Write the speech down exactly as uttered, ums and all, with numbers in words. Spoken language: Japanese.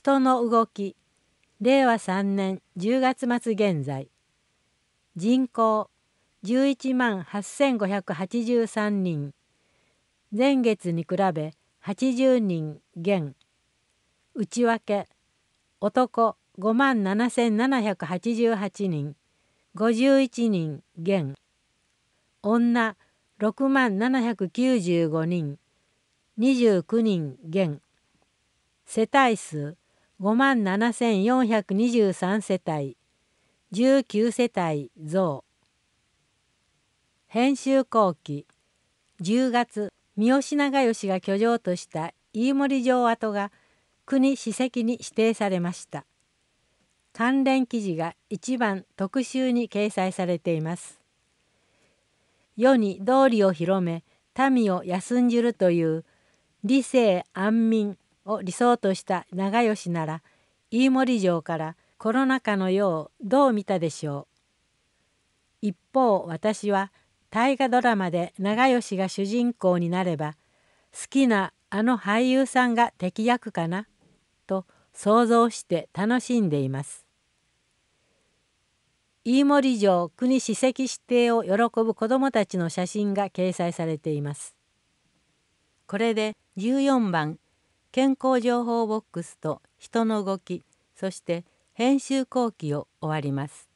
人の動き、れいわさんねんじゅうがつ末現在、人口じゅういちまんはっせんごひゃくはちじゅうさんにん、前月に比べはちじゅうにん減、内訳、男ごまんななせんななひゃくはちじゅうはちにん、ごじゅういちにん減、女ろくまんななひゃくきゅうじゅうごにん、にじゅうきゅうにん減、世帯数ごまんななせんよんひゃくにじゅうさん世帯、じゅうきゅう世帯増。編集後期、じゅうがつ、三好長慶が居城とした飯盛城跡が国史跡に指定されました。関連記事が一番特集に掲載されています。世に道理を広め、民を休んじるという理性安民を理想とした長慶なら、飯盛城からコロナ禍の世をどう見たでしょう。一方、私は大河ドラマで長慶が主人公になれば、好きなあの俳優さんが敵役かなと想像して楽しんでいます。飯盛城国史跡指定を喜ぶ子どもたちの写真が掲載されています。これでじゅうよんばん、健康情報ボックスと人の動き、そして編集後期を終わります。